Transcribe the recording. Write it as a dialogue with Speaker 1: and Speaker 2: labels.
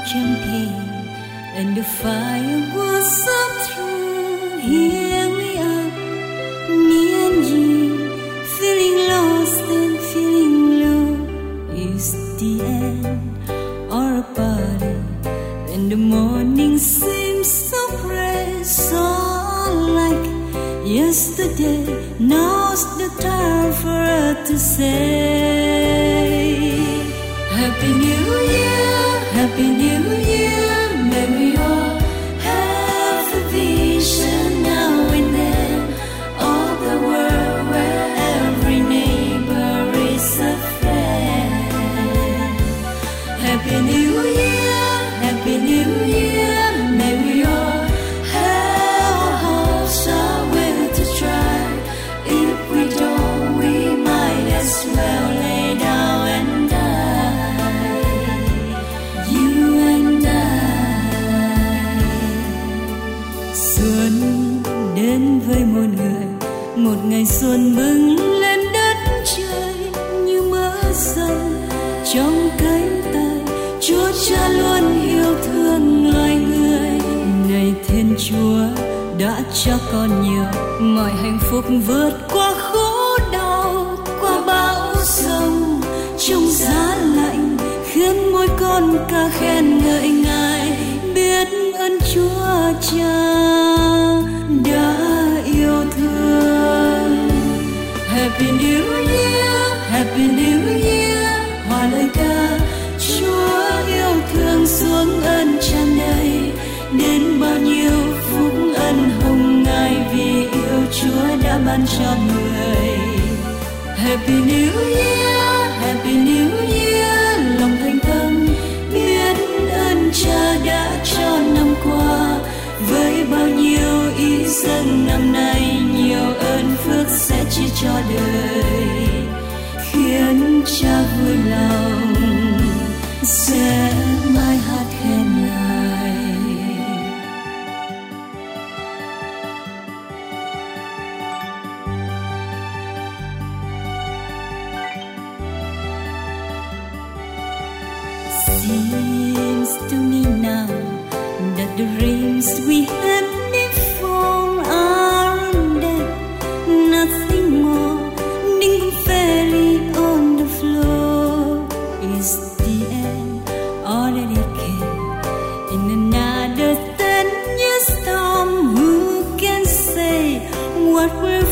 Speaker 1: campaign, and the fire was up through. Here we are, me and you, feeling lost and feeling low. Is the end or a party? And the morning seems so fresh, so like yesterday. Now's the time for us to say Happy New Year, Happy New Year. May we all have a vision now and then of the world where every neighbor is a friend. Happy New Year, Happy New Year. May we all have our hopes are will to try. If we don't, we might as well lay down and die. You and I. Xuân đến với một người, một ngày xuân bừng lên đất trời như mưa rơi trong cánh tay. Chúa Cha luôn yêu thương loài người. Này Thiên Chúa đã cho con nhiều mọi hạnh phúc, vượt qua khổ đau, qua bão giông trong giá lạnh, khiến mỗi con ca khen ngợi Ngài. Biết ơn Chúa Cha đã yêu thương. Happy New Year, Happy New Year. Hòa lời ca Chúa yêu thương xuống ơn tràn đầy, đến bao nhiêu phúc ân hồng Ngài vì yêu Chúa đã ban cho người. Happy New Year, Happy New Year. Lòng thành tâm biết ơn Cha đã cho năm qua, với bao nhiêu ý dâng năm nay, nhiều ơn phước sẽ chia cho đời, khiến Cha vui lòng sẽ mãi hát khen Ngài. Seems to me now that the dreams we had before are dead, nothing more, dinging fairly on the floor. Is the end already came in another 10-year storm? Who can say what will